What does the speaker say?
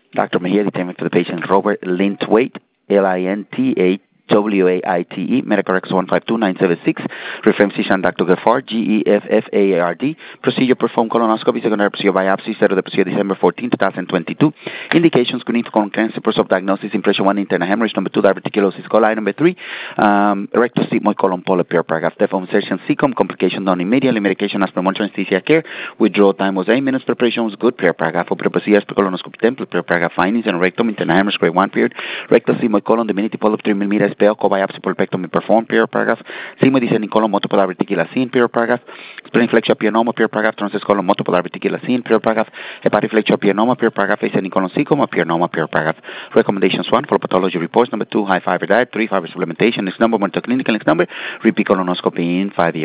Dr. Mejia, determined for the patient Robert Lintwaite, Lintwaite, medical records 152976, reference physician Dr. Gaffard, Geffard, procedure performed colonoscopy, secondary procedure biopsy, set of the procedure December 14, 2022. Indications, screening for colon cancer, first of diagnosis, impression 1, internal hemorrhage, number 2, diverticulosis coli, number 3, rectosigmoid colon polyp, paragraph, death insertion, cecum, complication done immediately, medication as per monitoring anesthesia care, withdrawal time was 8 minutes, preparation was good, paragraph, for procedure as per colonoscopy template, paragraph, findings, and rectum, internal hemorrhage, grade 1 period, rectosigmoid colon, diminity polyp, 3 millimeters, Pelco biopsy pulpectomy performed, paragraph. Sigmoid descending colon multiple diverticular scene, paragraph. Spleen flexiopianoma, paragraph. Transverse colon multiple diverticular scene, paragraph. Hepatic flexiopianoma, paragraph. Ascending colon cecum, pianoma, paragraph. Recommendations 1 for pathology reports. Number 2, high fiber diet. 3, fiber supplementation. Next number, monitor clinical. Next number, repeat colonoscopy in 5 years.